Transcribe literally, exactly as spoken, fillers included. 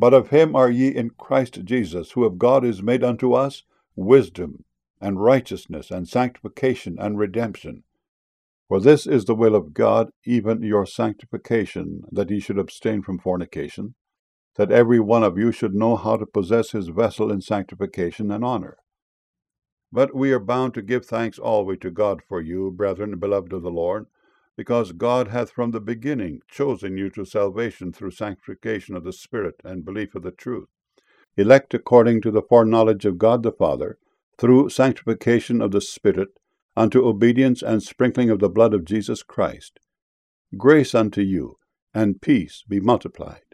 But of him are ye in Christ Jesus, who of God is made unto us wisdom, and righteousness, and sanctification, and redemption. For this is the will of God, even your sanctification, that ye should abstain from fornication, that every one of you should know how to possess his vessel in sanctification and honor. But we are bound to give thanks always to God for you, brethren, beloved of the Lord, because God hath from the beginning chosen you to salvation through sanctification of the Spirit and belief of the truth, elect according to the foreknowledge of God the Father, through sanctification of the Spirit, unto obedience and sprinkling of the blood of Jesus Christ. Grace unto you, and peace be multiplied.